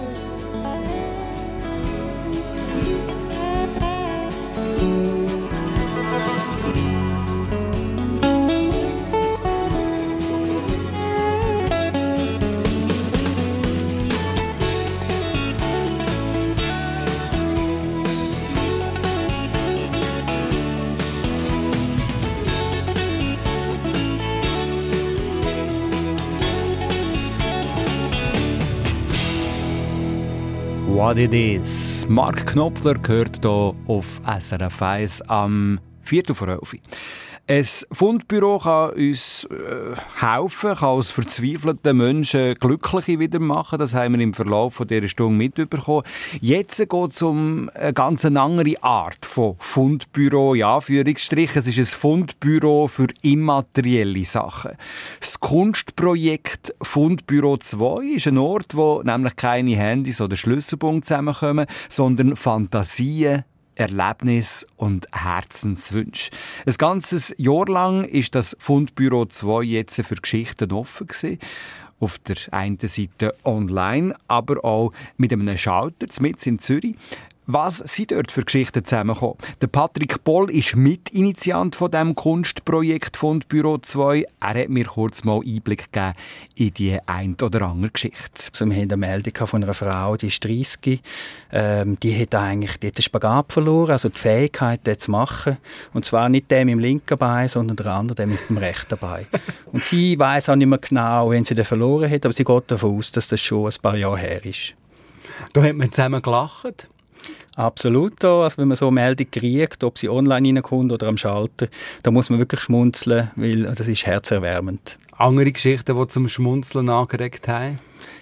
What it is. Mark Knopfler gehört hier auf S R F eins am Viertel vor elf. Ein Fundbüro kann uns äh, helfen, kann aus verzweifelten Menschen Glückliche wieder machen. Das haben wir im Verlauf von dieser Stunde mitbekommen. Jetzt geht es um eine ganz andere Art von Fundbüro, in Anführungsstrichen. Es ist ein Fundbüro für immaterielle Sachen. Das Kunstprojekt Fundbüro zwei ist ein Ort, wo nämlich keine Handys oder Schlüsselpunkte zusammenkommen, sondern Fantasien, Erlebnis und Herzenswünsche. Ein ganzes Jahr lang ist das Fundbüro zwei jetzt für Geschichten offen gewesen. Auf der einen Seite online, aber auch mit einem Schalter mitten in Zürich. Was sind dort für Geschichten zusammengekommen? Der Patrick Boll ist Mitinitiant von diesem Kunstprojekt Fundbüro zwei. Er hat mir kurz mal Einblick gegeben in die ein oder andere Geschichte. Also wir haben eine Meldung von einer Frau, die ist dreissig. Ähm, die hat eigentlich die hat den Spagat verloren, also die Fähigkeit, das zu machen. Und zwar nicht der mit dem linken Bein, sondern der andere der mit dem rechten Bein. Und sie weiss auch nicht mehr genau, wenn sie den verloren hat, aber sie geht davon aus, dass das schon ein paar Jahre her ist. Da hat man zusammen gelacht. Absolut. Also wenn man so eine Meldung kriegt, ob sie online reinkommt oder am Schalter, da muss man wirklich schmunzeln, weil das ist herzerwärmend. Andere Geschichten, die zum Schmunzeln angeregt haben?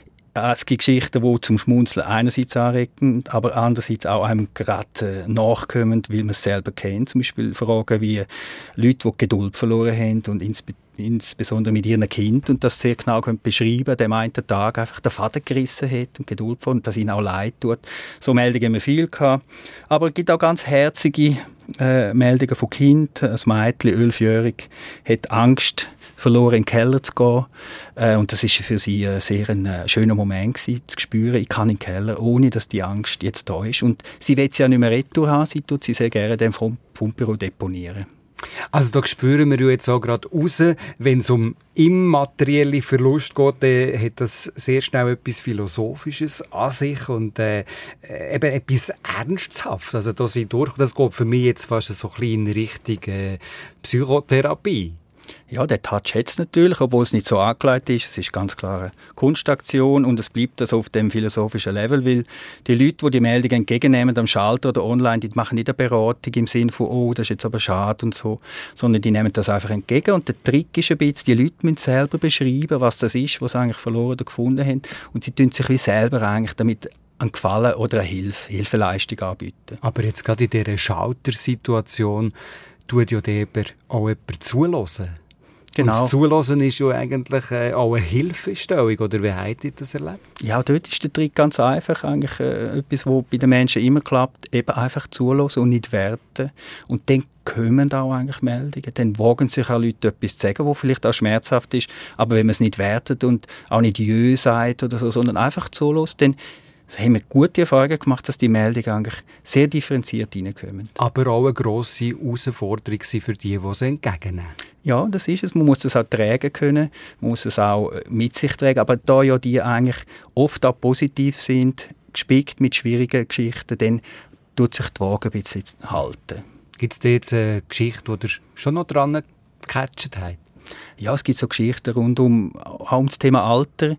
Es gibt Geschichten, die zum Schmunzeln einerseits anregen, aber andererseits auch einem gerade nachkommen, weil man es selber kennt. Zum Beispiel Fragen wie Leute, die Geduld verloren haben und insbesondere insbesondere mit ihren Kind und das sehr genau können beschreiben, der einen Tag einfach den Faden gerissen hat und Geduld verloren und das ihnen auch leid tut. So Meldungen haben wir viel gehabt. Aber es gibt auch ganz herzige äh, Meldungen von Kindern. Ein Mädchen, elfjährig, hat Angst verloren, in den Keller zu gehen. Äh, und das war für sie ein sehr ein, äh, schöner Moment gewesen, zu spüren, ich kann in den Keller, ohne dass die Angst jetzt da ist. Und sie will sie ja nicht mehr retour haben, sie tut sie sehr gerne dem Fundbüro deponieren. Also da spüren wir jetzt auch gerade raus, wenn es um immaterielle Verlust geht, dann hat das sehr schnell etwas Philosophisches an sich und äh, eben etwas Ernsthaftes. Also da sind durch, das geht für mich jetzt fast so ein bisschen in Richtung äh, Psychotherapie. Ja, der Touch hat es natürlich, obwohl es nicht so angelegt ist. Es ist ganz klar eine Kunstaktion und es bleibt also auf dem philosophischen Level, weil die Leute, die die Meldung entgegennehmen am Schalter oder online, die machen nicht eine Beratung im Sinne von, oh, das ist jetzt aber schade und so, sondern die nehmen das einfach entgegen. Und der Trick ist ein bisschen, die Leute müssen selber beschreiben, was das ist, was sie eigentlich verloren oder gefunden haben. Und sie tun sich wie selber eigentlich damit einen Gefallen oder eine Hilfe, Hilfeleistung anbieten. Aber jetzt gerade in dieser Schaltersituation tut ja auch jemand zuhören. Genau. Und das Zuhören ist ja eigentlich äh, auch eine Hilfestellung, oder wie habt ihr das erlebt? Ja, dort ist der Trick ganz einfach, eigentlich äh, etwas, was bei den Menschen immer klappt, eben einfach zuhören und nicht werten. Und dann kommen auch eigentlich Meldungen, dann wagen sich auch Leute etwas zu sagen, was vielleicht auch schmerzhaft ist, aber wenn man es nicht wertet und auch nicht «jö» sagt oder so, sondern einfach zuhören, dann haben wir gute Erfahrungen gemacht, dass die Meldungen eigentlich sehr differenziert reinkommen. Aber auch eine grosse Herausforderung für die, die sie entgegennehmen. Ja, das ist es. Man muss es auch tragen können, man muss es auch mit sich tragen. Aber da ja die eigentlich oft auch positiv sind, gespickt mit schwierigen Geschichten, dann tut sich die Waage ein bisschen halten. Gibt es da jetzt eine Geschichte, die ihr schon noch dran gecatcht habt? Ja, es gibt so Geschichten rund um, auch um das Thema Alter,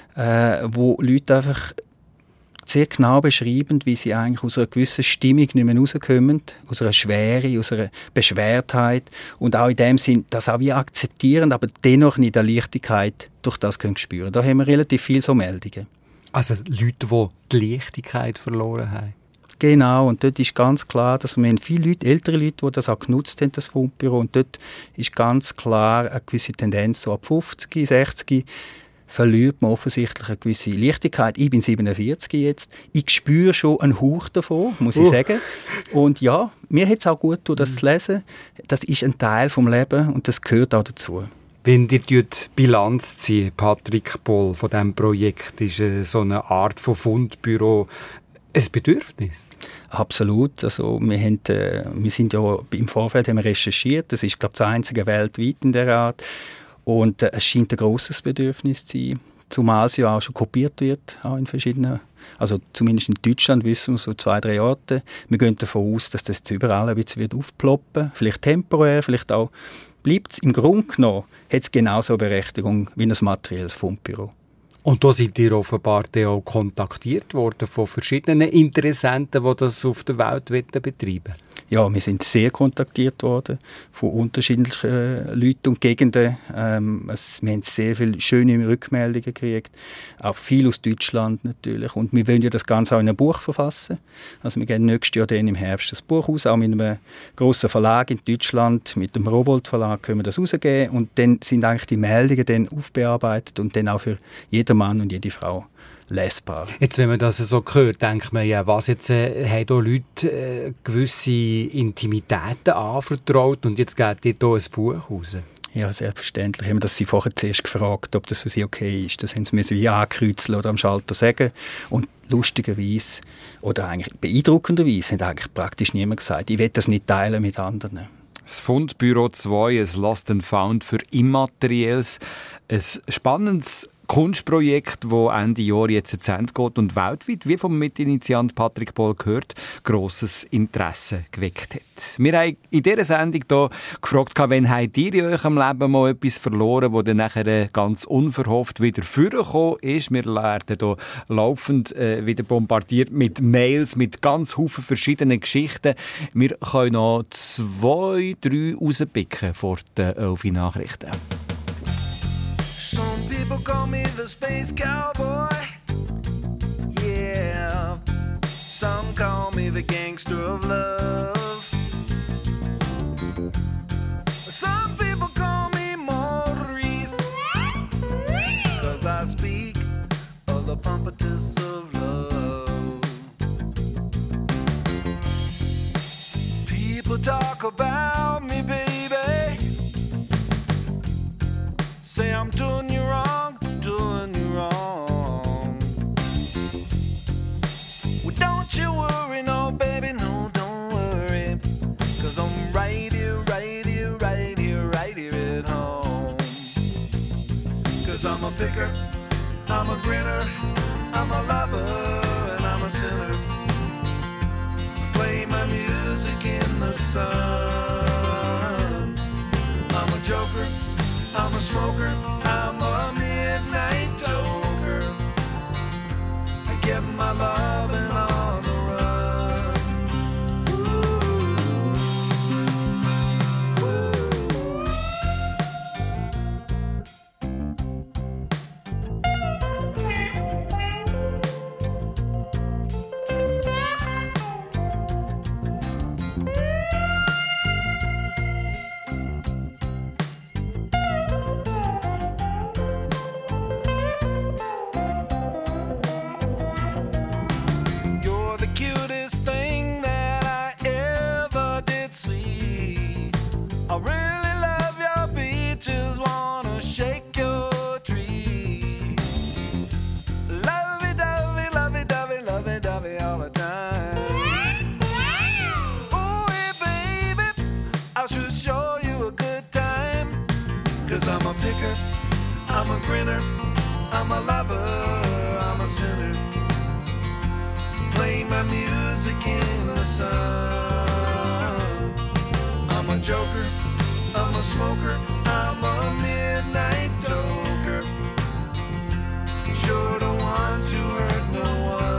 äh, wo Leute einfach sehr genau beschreiben, wie sie eigentlich aus einer gewissen Stimmung nicht mehr rauskommen, aus einer Schwere, aus einer Beschwertheit und auch in dem Sinn, das auch wie akzeptieren, aber dennoch nicht eine Leichtigkeit durch das können spüren. Da haben wir relativ viele so Meldungen. Also Leute, die die Leichtigkeit verloren haben? Genau, und dort ist ganz klar, dass wir viele Leute, ältere Leute, die das auch genutzt haben, das Fundbüro, und dort ist ganz klar eine gewisse Tendenz, so ab fünfzig, sechzig, verliert man offensichtlich eine gewisse Leichtigkeit. Ich bin siebenundvierzig jetzt. Ich spüre schon einen Hauch davon, muss ich uh. sagen. Und ja, mir hat es auch gut getan, das mm. zu lesen. Das ist ein Teil vom Leben und das gehört auch dazu. Wenn ihr die Bilanz zieht, Patrick Boll, von diesem Projekt, ist so eine Art von Fundbüro ein Bedürfnis? Absolut. Also wir, haben, äh, wir sind ja im Vorfeld haben wir recherchiert. Das ist, glaube ich, das einzige weltweit in der Art. Und äh, es scheint ein grosses Bedürfnis zu sein, zumal es ja auch schon kopiert wird, auch in verschiedenen, also zumindest in Deutschland wissen wir so zwei, drei Orte. Wir gehen davon aus, dass das jetzt überall ein bisschen wird aufploppen, vielleicht temporär, vielleicht auch bleibt es. Im Grunde genommen hat es genauso eine Berechtigung wie ein materielles Fundbüro. Und da seid ihr offenbar auch kontaktiert worden von verschiedenen Interessenten, die das auf der Welt betreiben wollen. Ja, wir sind sehr kontaktiert worden von unterschiedlichen äh, Leuten und Gegenden. Ähm, es, wir haben sehr viele schöne Rückmeldungen gekriegt, auch viel aus Deutschland natürlich. Und wir wollen ja das Ganze auch in ein Buch verfassen. Also wir gehen nächstes Jahr dann im Herbst das Buch aus, auch mit einem grossen Verlag in Deutschland, mit dem Rowohlt Verlag können wir das rausgeben. Und dann sind eigentlich die Meldungen dann aufbearbeitet und dann auch für jeden Mann und jede Frau lesbar. Jetzt, wenn man das so hört, denkt man ja, was jetzt äh, haben da Leute äh, gewisse Intimitäten anvertraut und jetzt geht ihr hier ein Buch raus? Ja, selbstverständlich. Haben wir das sie vorher zuerst gefragt, ob das für sie okay ist. Das haben sie müssen wie ankreuzeln oder am Schalter sagen. Und lustigerweise oder eigentlich beeindruckenderweise hat eigentlich praktisch niemand gesagt, ich will das nicht teilen mit anderen. Das Fundbüro zwei, ein Lost and Found für Immaterielles, ein spannendes Kunstprojekt, das Ende Jahr jetzt zu Ende geht und weltweit, wie vom Mitinitiant Patrick Pohl gehört, grosses Interesse geweckt hat. Wir haben in dieser Sendung hier gefragt, wann habt ihr in eurem Leben mal etwas verloren, das dann nachher ganz unverhofft wieder vorgekommen ist. Wir werden hier laufend äh, wieder bombardiert mit Mails, mit ganz vielen verschiedenen Geschichten. Wir können noch zwei, drei rauspicken vor den elf Nachrichten. Some people call me the space cowboy. Yeah. Some call me the gangster of love. Some people call me Maurice. Cause I speak of the pompatus of love. People talk about me, baby. Say I'm doing you wrong, doing you wrong. Well, don't you worry, no, baby, no, don't worry. Cause I'm right here, right here, right here, right here at home. Cause I'm a picker, I'm a grinner, I'm a lover, and I'm a sinner. Play my music in the sun. I'm a joker, I'm a smoker, I'm a midnight toker. I get my loving on the run. Ooh. Ooh. Cutest thing that I ever did see. I really love your beaches, wanna shake your tree. Lovey-dovey, lovey-dovey, lovey-dovey all the time. Oh, hey, baby, I should show you a good time. Cause I'm a picker, I'm a grinner, I'm a lover, I'm a sinner. Play my music in the sun. I'm a joker, I'm a smoker, I'm a midnight toker. Sure don't want to hurt no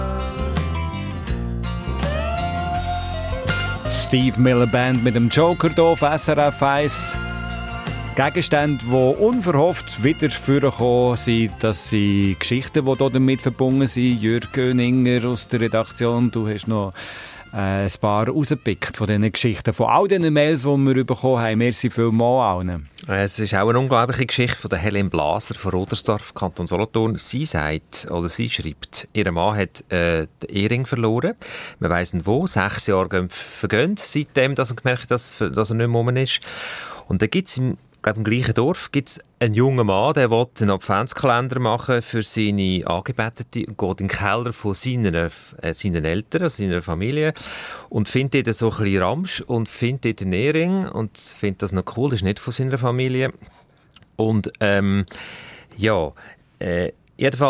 one. Steve Miller Band mit dem Joker hier auf S R F eins. Gegenstände, die unverhofft wieder vorgekommen sind, das sind Geschichten, die damit verbunden sind. Jürg Göninger aus der Redaktion, du hast noch äh, ein paar rausgepickt von diesen Geschichten, von all diesen Mails, die wir bekommen haben. Merci vielmals allen. Es ist auch eine unglaubliche Geschichte von der Helen Blaser von Rodersdorf, Kanton Solothurn. Sie sagt, oder sie schreibt, ihr Mann hat äh, den Ehering verloren. Man weiss nicht wo, sechs Jahre vergehen, seitdem dass er gemerkt hat, dass, dass er nicht mehr rum ist. Und dann gibt es im Ich glaube, im gleichen Dorf gibt es einen jungen Mann, der will einen Adventskalender machen für seine Angebetete und geht in den Keller von seinen, äh, seinen Eltern, also seiner Familie und findet dort so ein bisschen Ramsch und findet dort einen Ehering und findet das noch cool, das ist nicht von seiner Familie. Und ähm, ja, äh, jedenfalls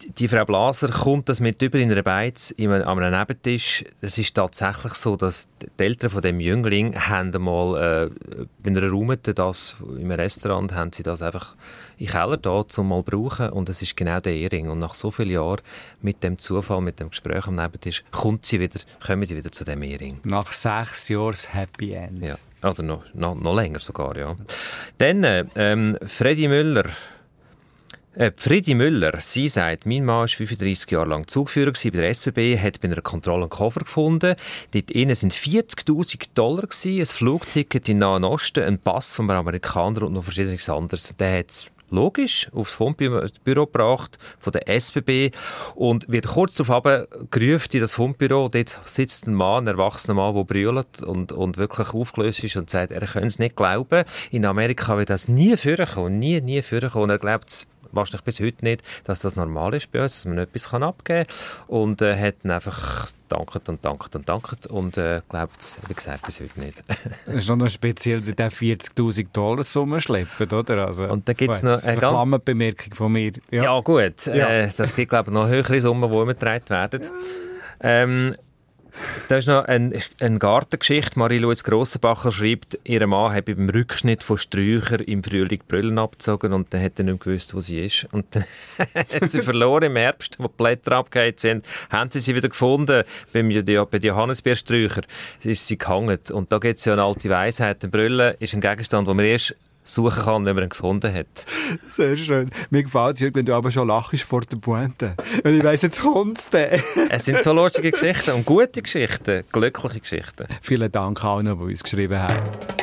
die Frau Blaser kommt das mit über in einer Beiz an einem Nebentisch. Es ist tatsächlich so, dass die Eltern von dem Jüngling haben einmal äh, in einer Raumete, das im Restaurant, haben sie das einfach in den Keller da, zum mal brauchen. Und es ist genau der Ehering. Und nach so vielen Jahren mit dem Zufall, mit dem Gespräch am Nebentisch, kommt sie wieder, kommen sie wieder zu dem Ehering. Nach sechs Jahren Happy End. Ja, oder noch, noch, noch länger sogar, ja. Dann ähm, Freddy Müller. Äh, Friedi Müller, sie sagt, mein Mann war fünfunddreissig Jahre lang Zugführer bei der S B B, hat bei einer Kontrolle einen Koffer gefunden. Dort innen waren vierzigtausend Dollar, ein Flugticket in den Nahen Osten, ein Pass von einem Amerikaner und noch verschiedenes anderes. Der hat es logisch aufs Fundbüro gebracht von der S B B und wird kurz darauf gerufen in das Fundbüro. Dort sitzt ein Mann, ein erwachsener Mann, der brüllt und, und wirklich aufgelöst ist und sagt, er könne es nicht glauben. In Amerika wird das nie vorkommen, nie, nie vorkommen. Er glaubt es wahrscheinlich bis heute nicht, dass das normal ist bei uns, dass man etwas abgeben kann. Und er äh, hat dann einfach danket und danket und danket und äh, glaubt es, wie gesagt, bis heute nicht. Das ist noch speziell, dass der vierzigtausend Dollar Summe schleppt, oder? Also, und da gibt es noch eine Klammerbemerkung von mir. Ja, ja gut. Ja. Äh, das gibt, glaube ich, noch höhere Summen, die übertragen werden. Ähm, Da ist noch eine, eine Gartengeschichte. Marie-Louise Grossenbacher schreibt, ihr Mann habe beim Rückschnitt von Sträuchern im Frühling die Brüllen abgezogen und dann hat er nicht gewusst, wo sie ist. Und dann hat sie verloren im Herbst, wo die Blätter abgegangen sind, haben sie sie wieder gefunden beim, bei den Johannisbeersträuchern. Ist sie gehangen. Und da gibt es ja eine alte Weisheit. Ein Brüllen ist ein Gegenstand, den man erst suchen kann, wenn man ihn gefunden hat. Sehr schön. Mir gefällt es, wenn du aber schon lachst vor der Pointe. Und ich weiss, jetzt kommt es dann. Es sind so lustige Geschichten und gute Geschichten, glückliche Geschichten. Vielen Dank allen, die uns geschrieben haben.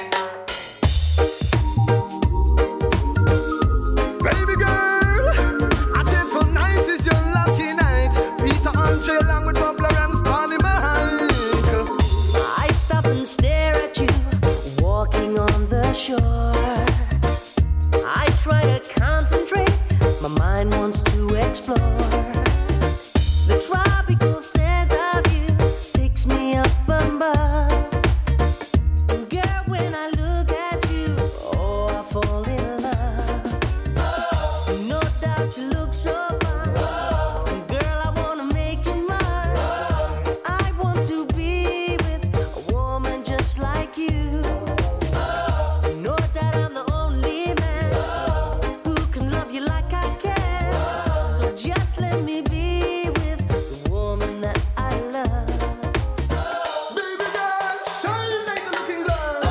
Baby girl, I said tonight is your lucky night. Peter Andre along with Bob Lawrence, Bonnie Mike. I stop and stare at you, walking on the shore. I try to concentrate, my mind wants to explore. The tropical scent of you takes me up above. And girl, when I look at you, oh, I fall in love. Oh. No doubt you look so fine. Oh. And girl, I wanna make you mine. Oh. I want to be with a woman just like you. Oh. No doubt I'm the only man oh. who can love you like I can. Oh. So just let me be with the woman that I love. Baby girl, shine like a looking glass.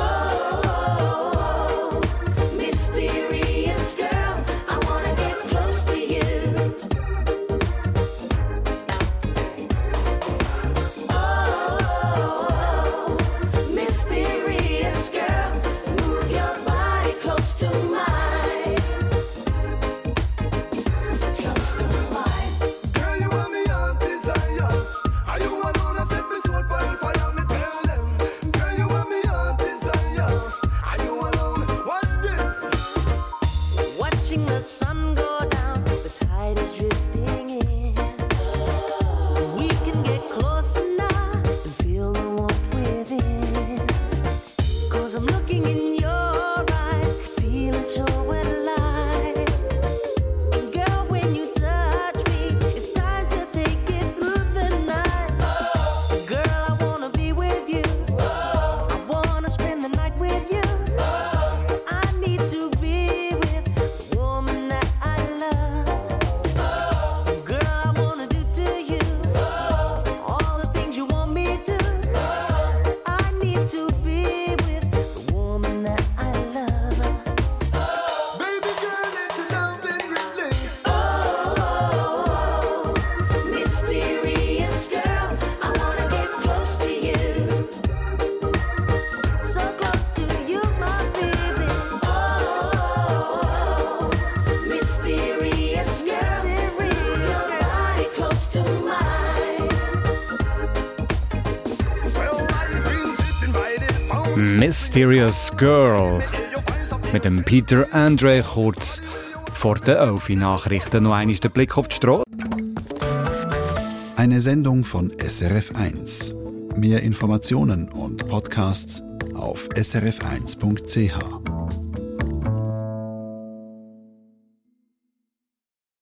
Oh, mysterious girl, I wanna get close to you. Oh, mysterious girl, move your body close to mine. Close to mine. Girl, you want me your desire. Are you alone? I set me soul for fire. Me tell them. Girl, you want me your desire. Are you alone? What's this? Watching the sun go down, the tide is drifting in. We can get closer now and feel the warmth within. Cause I'm looking in your eyes, feeling so alive. And girl, when you touch me, it's time to take it through the night. Girl, I wanna be with you. I wanna spend the night with you. I need to be with the woman that I love. Girl, I wanna do to you all the things you want me to. I need to be with the woman that I love. Baby girl, let your love been released. Oh, mysterious girl, I wanna get close to you. So close to you, my baby. Oh, mysterious girl, move your body close to mine. Well, I've been sitting by the phone. Mysterious Girl. Mit dem Peter Andre kurz vor der elf Nachrichten noch einmal den Blick auf die Straße. Eine Sendung von S R F eins. Mehr Informationen und Podcasts auf s r f eins punkt c h.